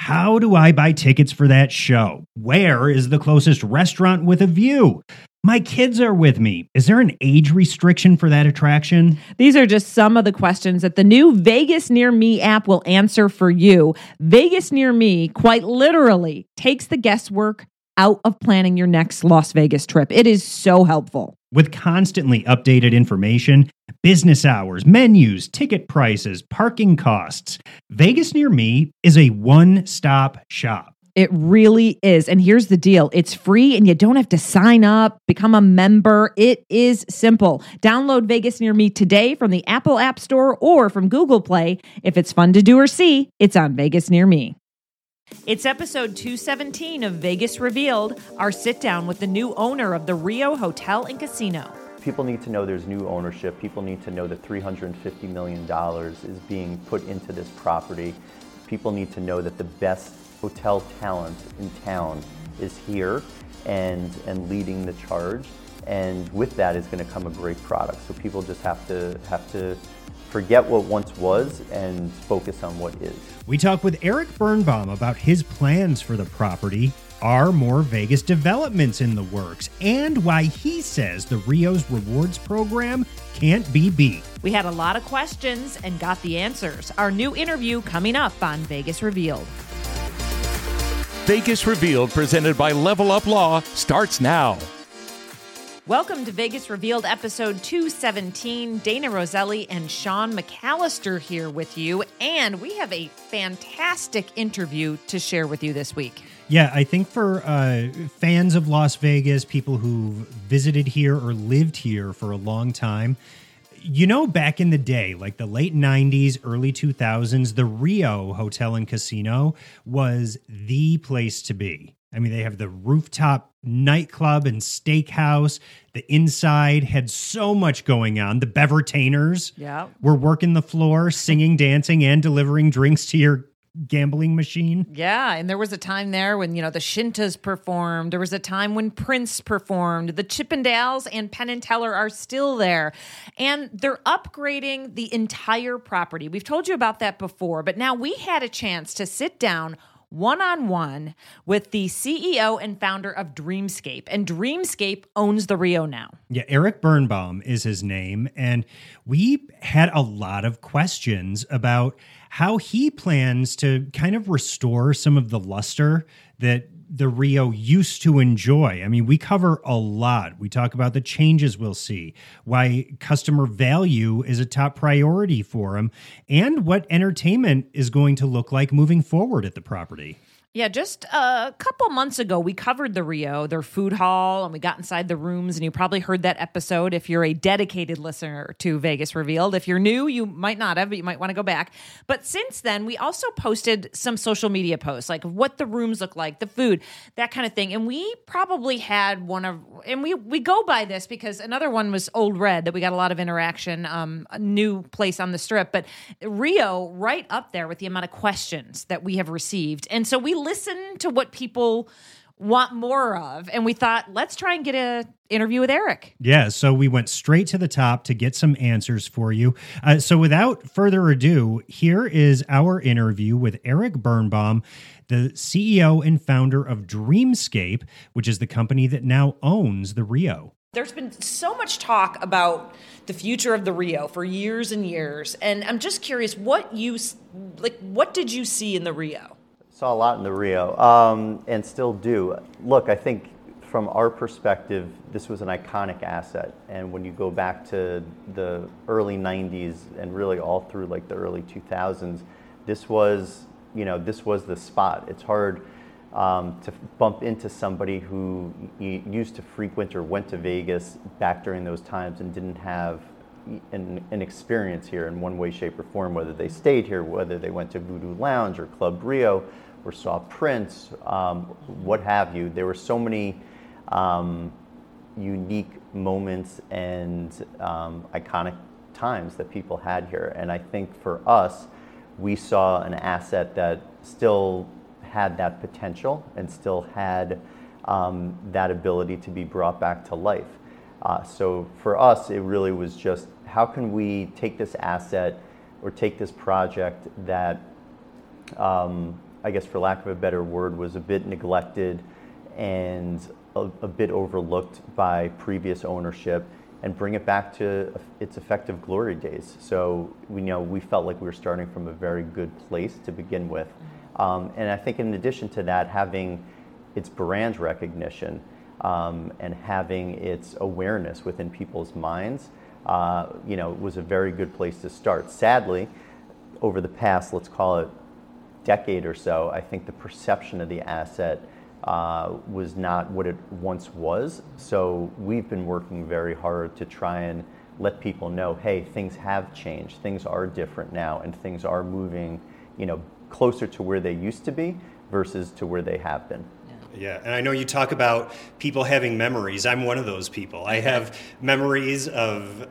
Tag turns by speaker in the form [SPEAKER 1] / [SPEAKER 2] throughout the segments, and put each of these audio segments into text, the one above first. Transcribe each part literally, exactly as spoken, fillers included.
[SPEAKER 1] How do I buy tickets for that show? Where is the closest restaurant with a view? My kids are with me. Is there an age restriction for that attraction?
[SPEAKER 2] These are just some of the questions that the new Vegas Near Me app will answer for you. Vegas Near Me, quite literally, takes the guesswork out of planning your next Las Vegas trip. It is so helpful.
[SPEAKER 1] With constantly updated information, business hours, menus, ticket prices, parking costs, Vegas Near Me is a one-stop shop.
[SPEAKER 2] It really is. And here's the deal. It's free and you don't have to sign up, become a member. It is simple. Download Vegas Near Me today from the Apple App Store or from Google Play. If it's fun to do or see, it's on Vegas Near Me. It's episode two seventeen of Vegas Revealed, our sit down with the new owner of the Rio Hotel and Casino.
[SPEAKER 3] People need to know there's new ownership. People need to know that three hundred fifty million dollars is being put into this property. People need to know that the best hotel talent in town is here and and leading the charge. And with that is going to come a great product. So people just have to have to forget what once was and focus on what is.
[SPEAKER 1] We talk with Eric Birnbaum about his plans for the property, are more Vegas developments in the works, and why he says the Rio's rewards program can't be beat.
[SPEAKER 2] We had a lot of questions and got the answers. Our new interview coming up on Vegas Revealed.
[SPEAKER 4] Vegas Revealed, presented by Level Up Law, starts now.
[SPEAKER 2] Welcome to Vegas Revealed, episode two seventeen. Dana Roselli and Sean McAllister here with you, and we have a fantastic interview to share with you this week.
[SPEAKER 1] Yeah, I think for uh, fans of Las Vegas, people who've visited here or lived here for a long time, you know, back in the day, like the late nineties, early two thousands, the Rio Hotel and Casino was the place to be. I mean, they have the rooftop nightclub and steakhouse. The inside had so much going on. The Bevertainers
[SPEAKER 2] yeah.
[SPEAKER 1] were working the floor, singing, dancing, and delivering drinks to your gambling machine.
[SPEAKER 2] Yeah, and there was a time there when, you know, the Shintas performed. There was a time when Prince performed. The Chippendales and Penn and Teller are still there. And they're upgrading the entire property. We've told you about that before, but now we had a chance to sit down one-on-one with the C E O and founder of Dreamscape. And Dreamscape owns the Rio now.
[SPEAKER 1] Yeah, Eric Birnbaum is his name. And we had a lot of questions about how he plans to kind of restore some of the luster that the Rio used to enjoy. I mean, we cover a lot. We talk about the changes we'll see, why customer value is a top priority for him, and what entertainment is going to look like moving forward at the property.
[SPEAKER 2] Yeah, just a couple months ago, we covered the Rio, their food hall, and we got inside the rooms, and you probably heard that episode if you're a dedicated listener to Vegas Revealed. If you're new, you might not have, but you might want to go back. But since then, we also posted some social media posts, like what the rooms look like, the food, that kind of thing. And we probably had one of, and we, we go by this because another one was Old Red, that we got a lot of interaction, um, a new place on the Strip. But Rio, right up there with the amount of questions that we have received. And so we listen to what people want more of, and we thought, let's try and get an interview with Eric.
[SPEAKER 1] Yeah, so we went straight to the top to get some answers for you. Uh, so without further ado, here is our interview with Eric Birnbaum, the C E O and founder of Dreamscape, which is the company that now owns the Rio.
[SPEAKER 2] There's been so much talk about the future of the Rio for years and years, and I'm just curious, what you like, what did you see in the Rio?
[SPEAKER 3] Saw a lot in the Rio, um, and still do. Look, I think from our perspective, this was an iconic asset. And when you go back to the early nineties and really all through like the early two thousands, this was, you know, this was the spot. It's hard um, to bump into somebody who used to frequent or went to Vegas back during those times and didn't have An, an experience here in one way, shape, or form, whether they stayed here, whether they went to Voodoo Lounge or Club Rio or saw Prince, um, what have you. There were so many um, unique moments and um, iconic times that people had here. And I think for us, we saw an asset that still had that potential and still had um, that ability to be brought back to life. Uh, so for us, it really was just, how can we take this asset or take this project that um, I guess for lack of a better word, was a bit neglected and a, a bit overlooked by previous ownership, and bring it back to its effective glory days. So we you know we felt like we were starting from a very good place to begin with. Um, and I think in addition to that, having its brand recognition um, and having its awareness within people's minds, uh, you know, was a very good place to start. Sadly, over the past, let's call it, decade or so, I think the perception of the asset uh, was not what it once was. So we've been working very hard to try and let people know, hey, things have changed, things are different now, and things are moving, you know, closer to where they used to be versus to where they have been.
[SPEAKER 1] Yeah, and I know you talk about people having memories. I'm one of those people. I have memories of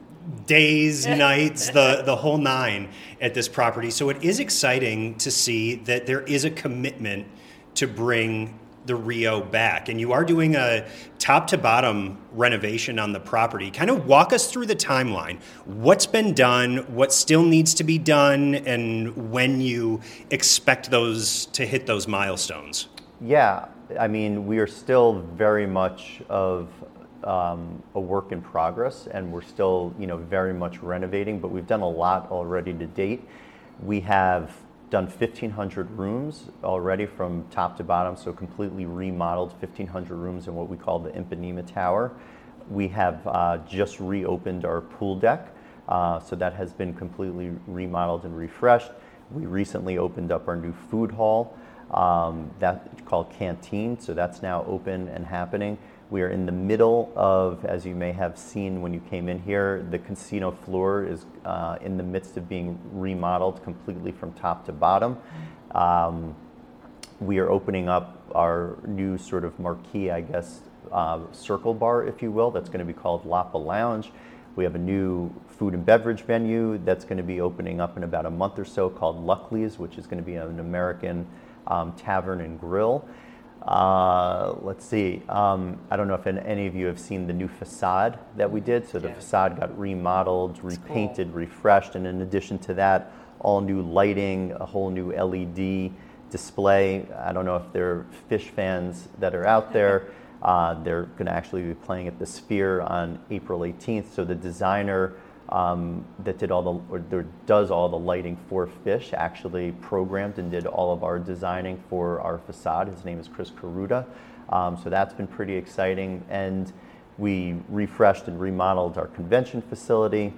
[SPEAKER 1] days, nights, the, the whole nine at this property. So it is exciting to see that there is a commitment to bring the Rio back. And you are doing a top to bottom renovation on the property. Kind of walk us through the timeline. What's been done, what still needs to be done, and when you expect those to hit those milestones.
[SPEAKER 3] Yeah, I mean, we are still very much of um, a work in progress, and we're still, you know, very much renovating, but we've done a lot already to date. We have done fifteen hundred rooms already from top to bottom, so completely remodeled fifteen hundred rooms in what we call the Ipanema Tower. We have uh, just reopened our pool deck, uh, so that has been completely remodeled and refreshed. We recently opened up our new food hall, um, that's called Canteen, so that's now open and happening. We are in the middle of, as you may have seen when you came in here, the casino floor is uh, in the midst of being remodeled completely from top to bottom. Um, we are opening up our new sort of marquee, I guess, uh, circle bar, if you will, that's going to be called Lapa Lounge. We have a new food and beverage venue that's going to be opening up in about a month or so called Luckley's, which is going to be an American um, tavern and grill. Uh, let's see, um, I don't know if any of you have seen the new facade that we did. So the
[SPEAKER 2] Yeah.
[SPEAKER 3] facade got remodeled,
[SPEAKER 2] That's
[SPEAKER 3] repainted,
[SPEAKER 2] cool.
[SPEAKER 3] refreshed, and in addition to that, all new lighting, a whole new L E D display. I don't know if there are Fish fans that are out there. Uh, they're going to actually be playing at the Sphere on April eighteenth. So the designer um, that did all the, or there does all the lighting for Fish actually programmed and did all of our designing for our facade. His name is Chris Caruta. Um, so that's been pretty exciting. And we refreshed and remodeled our convention facility.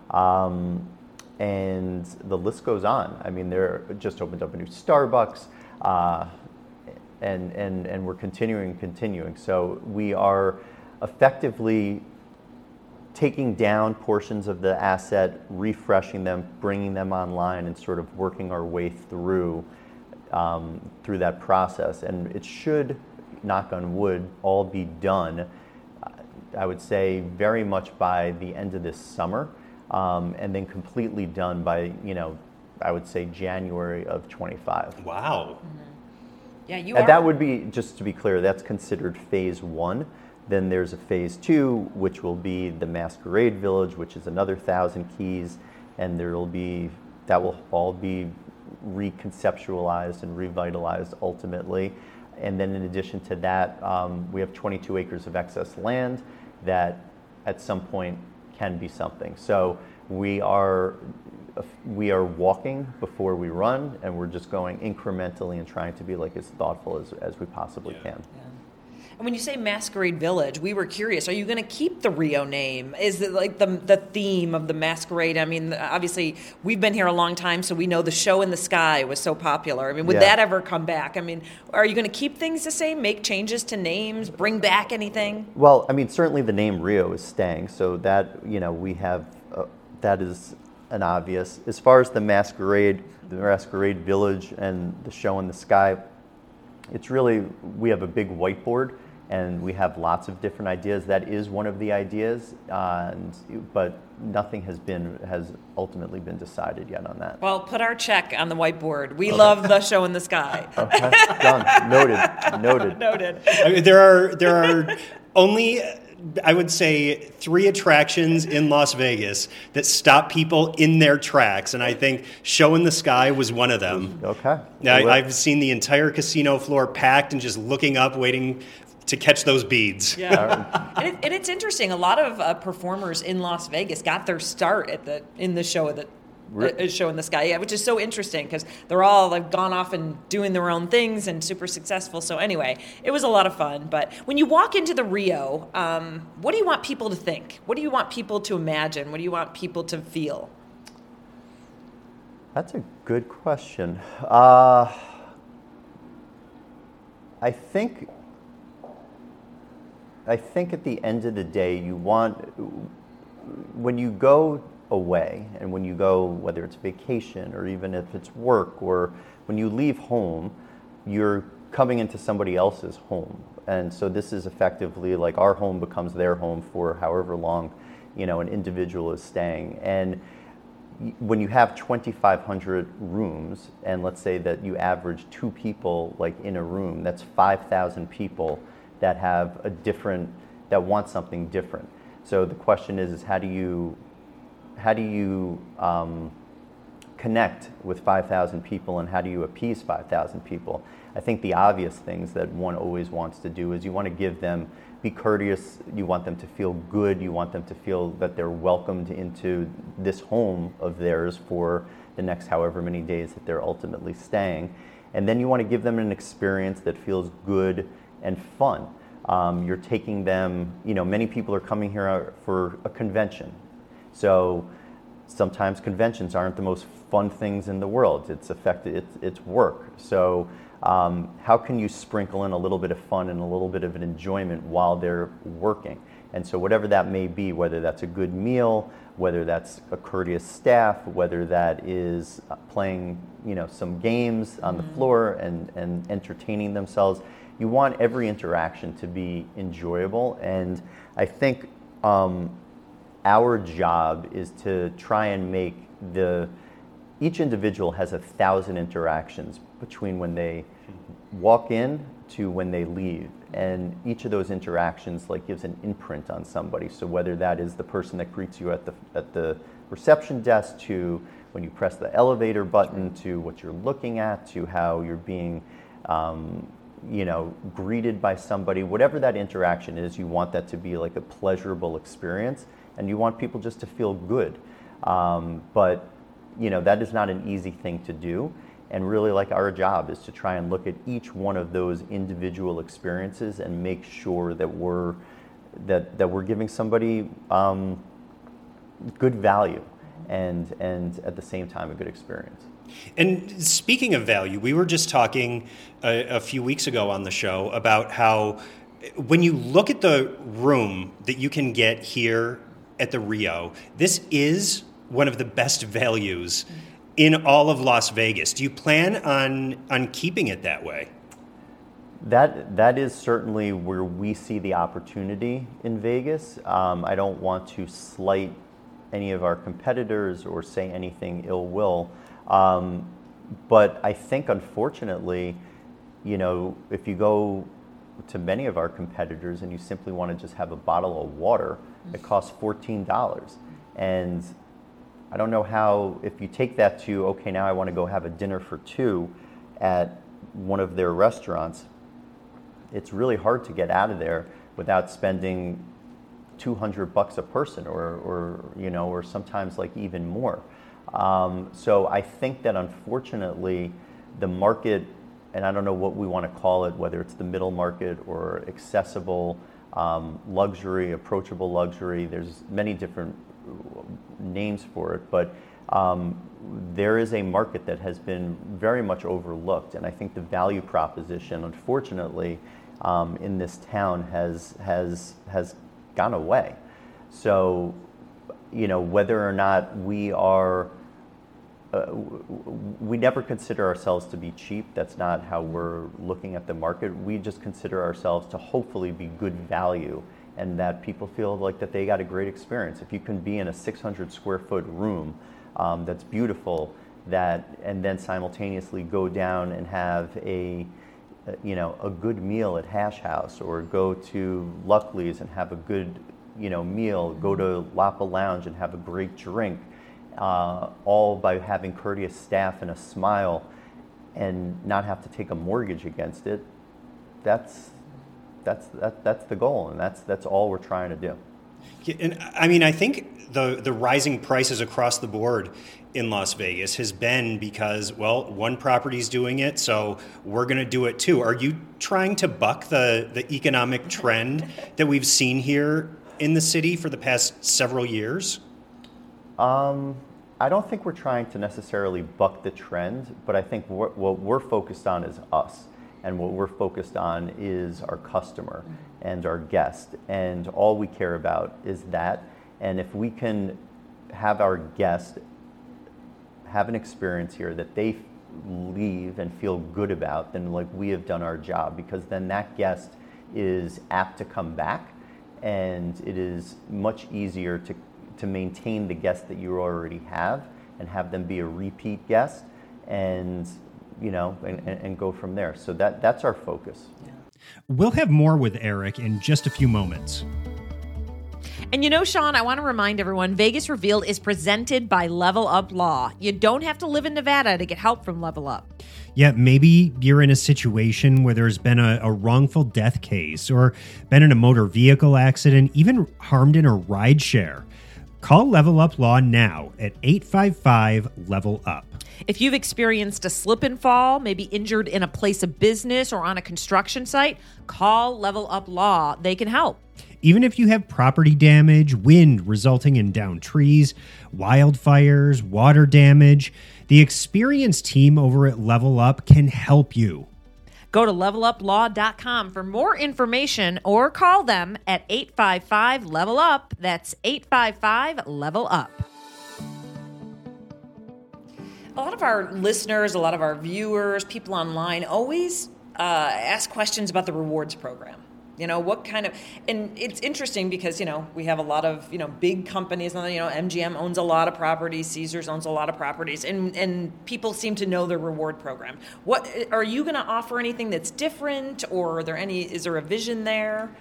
[SPEAKER 3] Um, and the list goes on. I mean, they're just opened up a new Starbucks. Uh, And, and, and we're continuing, continuing. So we are effectively taking down portions of the asset, refreshing them, bringing them online, and sort of working our way through um, through that process. And it should, knock on wood, all be done, I would say, very much by the end of this summer, um, and then completely done by, you know, I would say January of twenty-five.
[SPEAKER 1] Wow.
[SPEAKER 2] Yeah, you
[SPEAKER 3] And
[SPEAKER 2] are.
[SPEAKER 3] that would be, just to be clear, that's considered phase one. Then there's a phase two, which will be the Masquerade Village, which is another thousand keys, and there will be, that will all be reconceptualized and revitalized ultimately. And then in addition to that, um, we have twenty-two acres of excess land that at some point can be something. So we are we are walking before we run, and we're just going incrementally and trying to be like as thoughtful as, as we possibly
[SPEAKER 1] Yeah.
[SPEAKER 3] can.
[SPEAKER 2] And when you say Masquerade Village, we were curious, are you going to keep the Rio name? Is it like the the theme of the Masquerade? I mean, obviously, we've been here a long time, so we know the Show in the Sky was so popular. I mean, would
[SPEAKER 3] Yeah.
[SPEAKER 2] that ever come back? I mean, are you going to keep things the same, make changes to names, bring back anything?
[SPEAKER 3] Well, I mean, certainly the name Rio is staying, so that, you know, we have, uh, that is an obvious. As far as the Masquerade, the Masquerade Village and the Show in the Sky, it's really, we have a big whiteboard and we have lots of different ideas. That is one of the ideas, uh, and, but nothing has been, has ultimately been decided yet on that.
[SPEAKER 2] Well, put our check on the whiteboard. We love the Show in the Sky.
[SPEAKER 3] Okay, done, noted, noted.
[SPEAKER 2] Noted.
[SPEAKER 1] I mean, there are there are only I would say, three attractions in Las Vegas that stop people in their tracks, and I think Show in the Sky was one of them.
[SPEAKER 3] Okay.
[SPEAKER 1] I, I've seen the entire casino floor packed and just looking up, waiting to catch those beads.
[SPEAKER 2] Yeah, and, it, and it's interesting. A lot of uh, performers in Las Vegas got their start at the in the show of the. Uh, show in the sky, yeah, which is so interesting because they're all like gone off and doing their own things and super successful. So anyway, it was a lot of fun. But when you walk into the Rio, um, what do you want people to think? What do you want people to imagine? What do you want people to feel?
[SPEAKER 3] That's a good question. Uh, I think. I think at the end of the day, you want when you go away, and when you go, whether it's vacation or even if it's work, or when you leave home, you're coming into somebody else's home. And so this is effectively like our home becomes their home for however long, you know, an individual is staying. And when you have twenty-five hundred rooms, and let's say that you average two people like in a room, that's five thousand people that have a different, that want something different. So the question is, is how do you How do you um, connect with five thousand people, and how do you appease five thousand people? I think the obvious things that one always wants to do is you want to give them, be courteous, you want them to feel good, you want them to feel that they're welcomed into this home of theirs for the next however many days that they're ultimately staying. And then you want to give them an experience that feels good and fun. Um, you're taking them, you know, many people are coming here for a convention. So sometimes conventions aren't the most fun things in the world. It's affected, it's, it's work. So um, how can you sprinkle in a little bit of fun and a little bit of an enjoyment while they're working? And so whatever that may be, whether that's a good meal, whether that's a courteous staff, whether that is playing, you know, some games on the floor and, and entertaining themselves, you want every interaction to be enjoyable. And I think um, our job is to try and make the, each individual has a thousand interactions between when they walk in to when they leave. And each of those interactions like gives an imprint on somebody. So whether that is the person that greets you at the, at the reception desk, to when you press the elevator button, to what you're looking at, to how you're being um, you know, greeted by somebody, whatever that interaction is, you want that to be like a pleasurable experience. And you want people just to feel good. Um, but, you know, that is not an easy thing to do. And really, like, our job is to try and look at each one of those individual experiences and make sure that we're, that, that we're giving somebody um, good value and, and at the same time a good experience.
[SPEAKER 1] And speaking of value, we were just talking a, a few weeks ago on the show about how when you look at the room that you can get here at the Rio, this is one of the best values in all of Las Vegas. Do you plan on on keeping it that way?
[SPEAKER 3] That that is certainly where we see the opportunity in Vegas. Um, I don't want to slight any of our competitors or say anything ill will, um, but I think unfortunately, you know, if you go to many of our competitors and you simply want to just have a bottle of water, it costs fourteen dollars. And I don't know how, if you take that to, okay, now I want to go have a dinner for two at one of their restaurants, it's really hard to get out of there without spending two hundred bucks a person, or, or you know, or sometimes like even more. Um, so I think that unfortunately the market, and I don't know what we want to call it, whether it's the middle market or accessible um, luxury, approachable luxury, there's many different names for it, but um, there is a market that has been very much overlooked, and I think the value proposition, unfortunately, um, in this town has has has gone away. So, you know, whether or not we are, uh, we never consider ourselves to be cheap. That's not how we're looking at the market. We just consider ourselves to hopefully be good value, and that people feel like that they got a great experience. If you can be in a six hundred square foot room um, that's beautiful, that, and then simultaneously go down and have a uh, you know, a good meal at Hash House, or go to Luckley's and have a good, you know, meal, go to Lapa Lounge and have a great drink, uh, all by having courteous staff and a smile, and not have to take a mortgage against it. That's that's that, that's the goal, and that's that's all we're trying to do.
[SPEAKER 5] Yeah, and I mean, I think the the rising prices across the board in Las Vegas has been because, well, one property's doing it, so we're going to do it too. Are you trying to buck the the economic trend that we've seen here in the city for the past several years?
[SPEAKER 3] Um, I don't think we're trying to necessarily buck the trend, but I think what, what we're focused on is us. And what we're focused on is our customer and our guest. And all we care about is that. And if we can have our guest have an experience here that they leave and feel good about, then like we have done our job, because then that guest is apt to come back, and it is much easier to, to maintain the guest that you already have and have them be a repeat guest. And you know, and, and go from there. So that that's our focus.
[SPEAKER 2] Yeah.
[SPEAKER 1] We'll have more with Eric in just a few moments.
[SPEAKER 2] And you know, Sean, I want to remind everyone, Vegas Revealed is presented by Level Up Law. You don't have to live in Nevada to get help from Level Up.
[SPEAKER 1] Yeah, maybe you're in a situation where there's been a, a wrongful death case, or been in a motor vehicle accident, even harmed in a ride share. Call Level Up Law now at eight five five, level up.
[SPEAKER 2] If you've experienced a slip and fall, maybe injured in a place of business or on a construction site, call Level Up Law. They can help.
[SPEAKER 1] Even if you have property damage, wind resulting in downed trees, wildfires, water damage, the experienced team over at Level Up can help you.
[SPEAKER 2] Go to level up law dot com for more information, or call them at eight five five, level up. That's eight five five, level up. A lot of our listeners, a lot of our viewers, people online always uh, ask questions about the rewards program. You know, what kind of, and it's interesting because, you know, we have a lot of, you know, big companies, you know, M G M owns a lot of properties, Caesars owns a lot of properties, and, and people seem to know their reward program. What, are you going to offer anything that's different, or are there any, is there a vision there?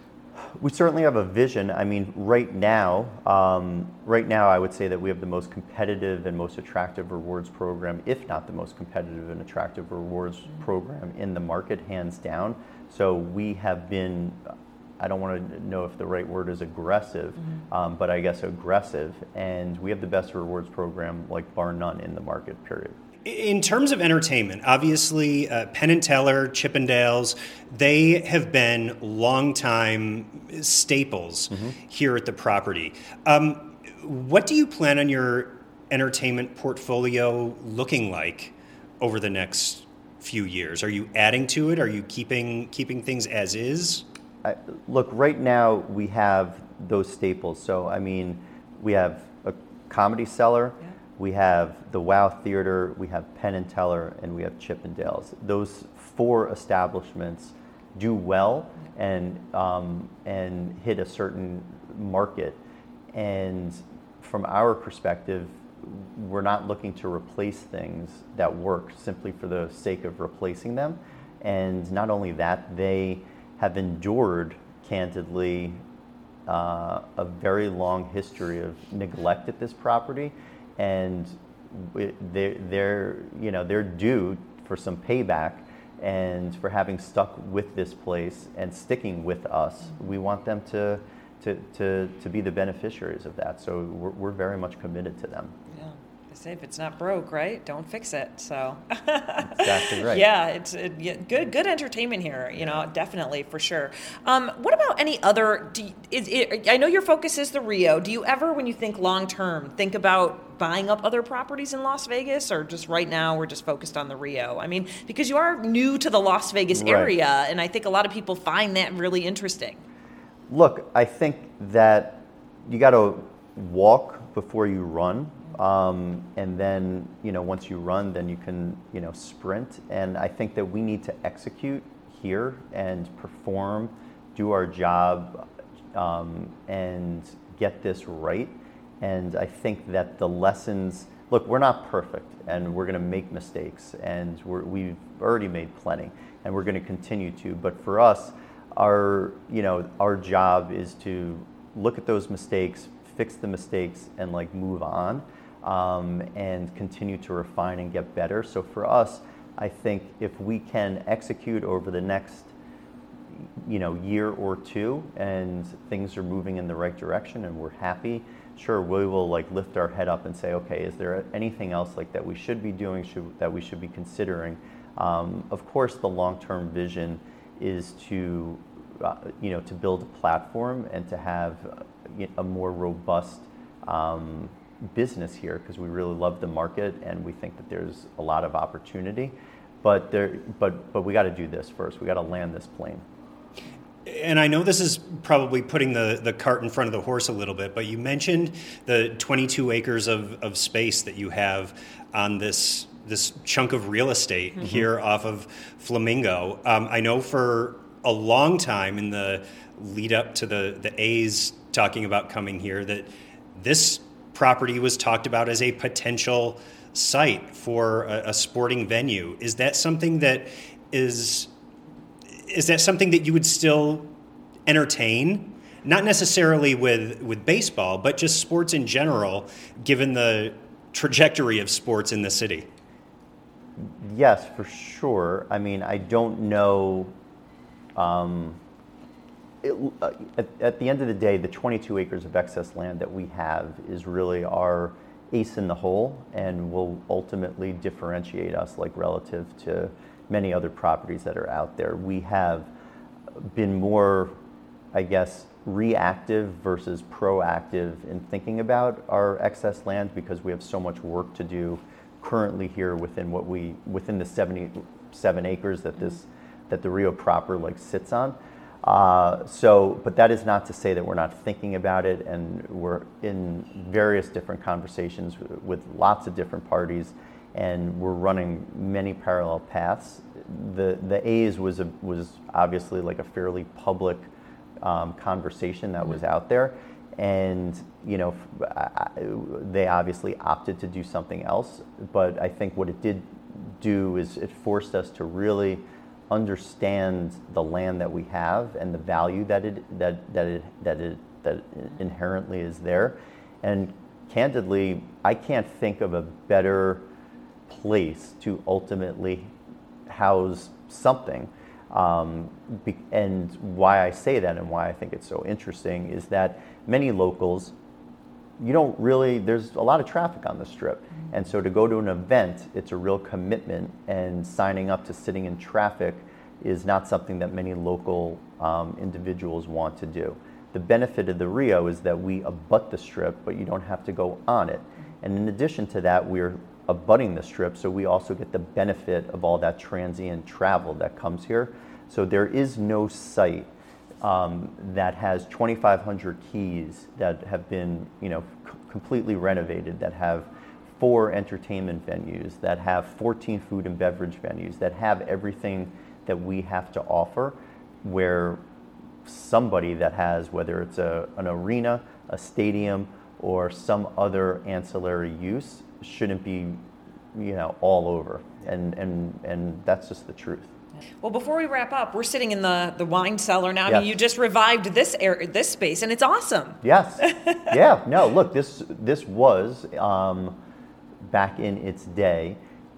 [SPEAKER 3] We certainly have a vision. I mean, right now, um, right now, I would say that we have the most competitive and most attractive rewards program, if not the most competitive and attractive rewards program in the market, hands down. So we have been, I don't want to know if the right word is aggressive, mm-hmm. um, but I guess aggressive. And we have the best rewards program, like bar none, in the market, period.
[SPEAKER 5] In terms of entertainment, obviously, uh, Penn and Teller, Chippendales, they have been longtime staples mm-hmm. here at the property. Um, what do you plan on your entertainment portfolio looking like over the next few years? Are you adding to it? Are you keeping keeping things as is?
[SPEAKER 3] I, look, right now we have those staples. So, I mean, we have a Comedy Cellar. Yeah. We have the Wow Theater, we have Penn and Teller, and we have Chippendales. Those four establishments do well and um, and hit a certain market. And from our perspective, we're not looking to replace things that work simply for the sake of replacing them. And not only that, they have endured, candidly, uh, a very long history of neglect at this property. And they're, they're, you know, they're due for some payback, and for having stuck with this place and sticking with us. We want them to, to, to, to be the beneficiaries of that. So we're, we're very much committed to them.
[SPEAKER 2] Yeah. I say if it's not broke, right, don't fix it. So
[SPEAKER 3] exactly right.
[SPEAKER 2] Yeah, it's it, yeah, good good entertainment here, you know, definitely, for sure. Um, what about any other, do you, is it, I know your focus is the Rio. Do you ever, when you think long term, think about buying up other properties in Las Vegas, or just right now we're just focused on the Rio? I mean, because you are new to the Las Vegas
[SPEAKER 3] right.
[SPEAKER 2] area, and I think a lot of people find that really interesting.
[SPEAKER 3] Look, I think that you got to walk before you run. Um, and then, you know, once you run, then you can, you know, sprint. And I think that we need to execute here and perform, do our job, um, and get this right. And I think that the lessons look, we're not perfect, and we're going to make mistakes, and we're, we've already made plenty, and we're going to continue to. But for us, our you know our job is to look at those mistakes, fix the mistakes, and like move on, um, and continue to refine and get better. So for us, I think if we can execute over the next you know year or two, and things are moving in the right direction, and we're happy, sure, we will like lift our head up and say, okay, is there anything else like that we should be doing, should, that we should be considering? Um, of course, the long-term vision is to, uh, you know, to build a platform and to have uh, a more robust um, business here, because we really love the market and we think that there's a lot of opportunity. But there, but but we got to do this first. We got to land this plane.
[SPEAKER 5] And I know this is probably putting the, the cart in front of the horse a little bit, but you mentioned the twenty-two acres of, of space that you have on this this chunk of real estate mm-hmm. here off of Flamingo. Um, I know for a long time in the lead up to the, the A's talking about coming here that this property was talked about as a potential site for a, a sporting venue. Is that something that is... Is that something that you would still entertain? Not necessarily with, with baseball, but just sports in general, given the trajectory of sports in the city?
[SPEAKER 3] Yes, for sure. I mean, I don't know. Um, it, uh, at, at the end of the day, the twenty-two acres of excess land that we have is really our ace in the hole, and will ultimately differentiate us, like relative to many other properties that are out there. We have been more, I guess, reactive versus proactive in thinking about our excess land, because we have so much work to do currently here within what we within the seventy-seven acres that this that the Rio proper like sits on. Uh, so, but that is not to say that we're not thinking about it, and we're in various different conversations with lots of different parties, and we're running many parallel paths. The the A's was a, was obviously like a fairly public um, conversation that was out there, and you know I, they obviously opted to do something else. But I think what it did do is it forced us to really understand the land that we have and the value that it that that it that it that inherently is there. And candidly, I can't think of a better place to ultimately house something. Um, be, and why I say that and why I think it's so interesting is that many locals, you don't really, there's a lot of traffic on the Strip. And so to go to an event, it's a real commitment, and signing up to sitting in traffic is not something that many local um, individuals want to do. The benefit of the Rio is that we abut the Strip, but you don't have to go on it. And in addition to that, we're abutting the Strip, so we also get the benefit of all that transient travel that comes here. So there is no site um, that has twenty-five hundred keys that have been, you know, c- completely renovated, that have four entertainment venues, that have fourteen food and beverage venues, that have everything that we have to offer, where somebody that has, whether it's a, an arena, a stadium, or some other ancillary use, shouldn't be, you know, all over. And and and that's just the truth.
[SPEAKER 2] Well, before we wrap up, we're sitting in the, the wine cellar now.
[SPEAKER 3] Yes.
[SPEAKER 2] I mean, you just revived this air, this space, and it's awesome.
[SPEAKER 3] Yes. Yeah. No, look, this this was, um, back in its day,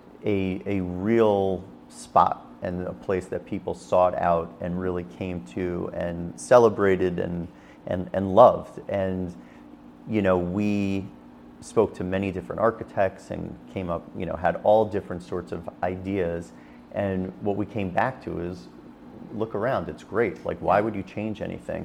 [SPEAKER 3] a a real spot and a place that people sought out and really came to and celebrated and and, and loved. And, you know, we spoke to many different architects and came up, you know, had all different sorts of ideas. And what we came back to is, look around, it's great. Like, why would you change anything?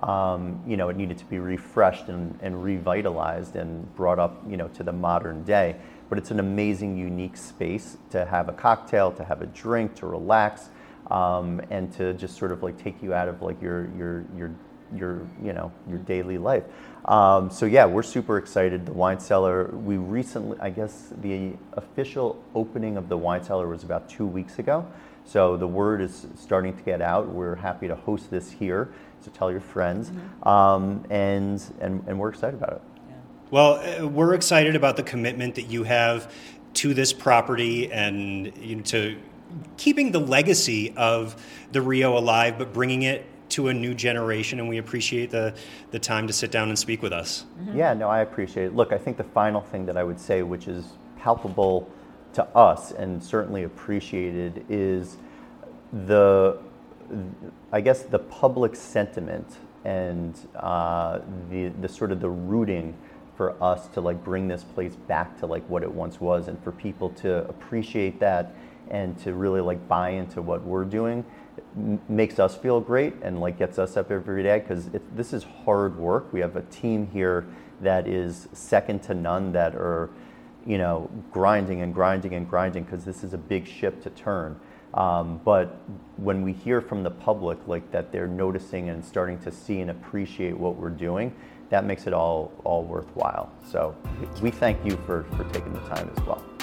[SPEAKER 3] Um, you know, it needed to be refreshed and, and revitalized and brought up, you know, to the modern day. But it's an amazing, unique space to have a cocktail, to have a drink, to relax, um, and to just sort of like take you out of like your your your your you know your daily life. Um, so yeah, we're super excited. The wine cellar, we recently, I guess the official opening of the wine cellar was about two weeks ago. So the word is starting to get out. We're happy to host this here. So tell your friends, mm-hmm. um, and and and we're excited about it.
[SPEAKER 5] Well, uh, we're excited about the commitment that you have to this property and you know, to keeping the legacy of the Rio alive, but bringing it to a new generation. And we appreciate the, the time to sit down and speak with us.
[SPEAKER 3] Mm-hmm. Yeah, no, I appreciate it. Look, I think the final thing that I would say, which is palpable to us and certainly appreciated, is the, I guess, the public sentiment and uh, the the sort of the rooting for us to like bring this place back to like what it once was, and for people to appreciate that and to really like buy into what we're doing m- makes us feel great and like gets us up every day, because this is hard work. We have a team here that is second to none, that are, you know, grinding and grinding and grinding, because this is a big ship to turn. Um, but when we hear from the public like that they're noticing and starting to see and appreciate what we're doing, that makes it all all worthwhile. So we thank you for, for taking the time as well.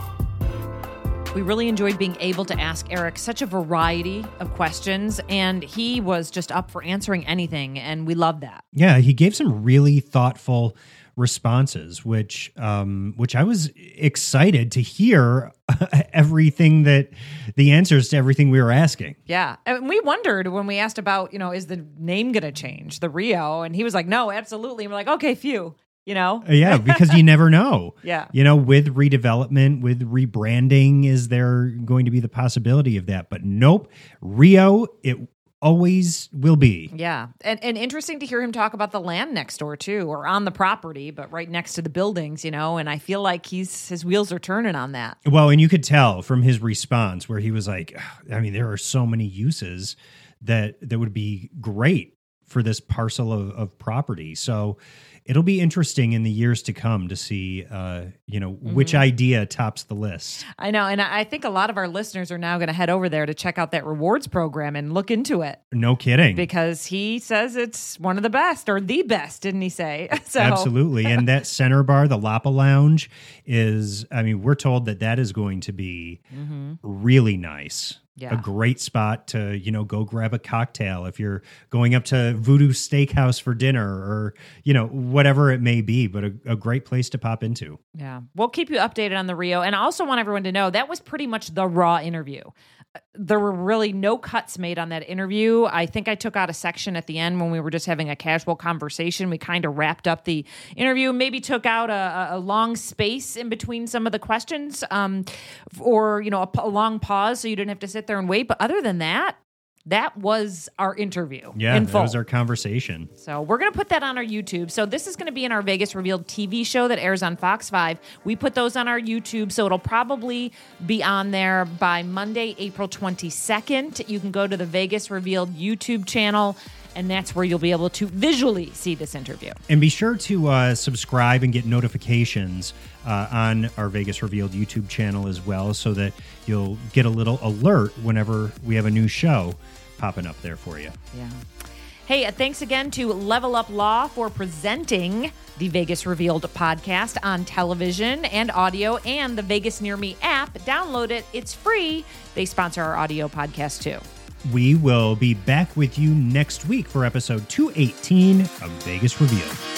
[SPEAKER 2] We really enjoyed being able to ask Eric such a variety of questions, and he was just up for answering anything, and we love that.
[SPEAKER 1] Yeah, he gave some really thoughtful responses, which um, which I was excited to hear everything that the answers to everything we were asking.
[SPEAKER 2] Yeah. And we wondered when we asked about, you know, is the name going to change, the Rio? And he was like, no, absolutely. And we're like, okay, phew, you know?
[SPEAKER 1] Yeah, because you never know.
[SPEAKER 2] Yeah.
[SPEAKER 1] You know, with redevelopment, with rebranding, is there going to be the possibility of that? But nope, Rio, it always will be.
[SPEAKER 2] Yeah. And and interesting to hear him talk about the land next door too, or on the property, but right next to the buildings, you know, and I feel like he's his wheels are turning on that.
[SPEAKER 1] Well, and you could tell from his response where he was like, I mean, there are so many uses that that would be great for this parcel of, of property. So it'll be interesting in the years to come to see, uh, you know, mm-hmm. which idea tops the list.
[SPEAKER 2] I know. And I think a lot of our listeners are now going to head over there to check out that rewards program and look into it.
[SPEAKER 1] No kidding.
[SPEAKER 2] Because he says it's one of the best, or the best, didn't he say? So.
[SPEAKER 1] Absolutely. And that center bar, the Lapa Lounge, is, I mean, we're told that that is going to be mm-hmm. really nice.
[SPEAKER 2] Yeah.
[SPEAKER 1] A great spot to, you know, go grab a cocktail if you're going up to Voodoo Steakhouse for dinner, or, you know, whatever it may be, but a, a great place to pop into.
[SPEAKER 2] Yeah. We'll keep you updated on the Rio. And I also want everyone to know that was pretty much the raw interview. There were really no cuts made on that interview. I think I took out a section at the end when we were just having a casual conversation. We kind of wrapped up the interview, maybe took out a, a long space in between some of the questions, um, or, you know, a, a long pause so you didn't have to sit there and wait. But other than that, that was our interview.
[SPEAKER 1] Yeah,
[SPEAKER 2] in
[SPEAKER 1] that
[SPEAKER 2] full.
[SPEAKER 1] was our conversation.
[SPEAKER 2] So we're going to put that on our YouTube. So this is going to be in our Vegas Revealed T V show that airs on Fox five. We put those on our YouTube, so it'll probably be on there by Monday, April twenty-second. You can go to the Vegas Revealed YouTube channel, and that's where you'll be able to visually see this interview.
[SPEAKER 1] And be sure to uh, subscribe and get notifications uh, on our Vegas Revealed YouTube channel as well, so that you'll get a little alert whenever we have a new show popping up there for you.
[SPEAKER 2] Yeah. Hey, uh, thanks again to Level Up Law for presenting the Vegas Revealed podcast on television and audio, and the Vegas Near Me app. Download it. It's free. They sponsor our audio podcast too.
[SPEAKER 1] We will be back with you next week for episode two eighteen of Vegas Revealed.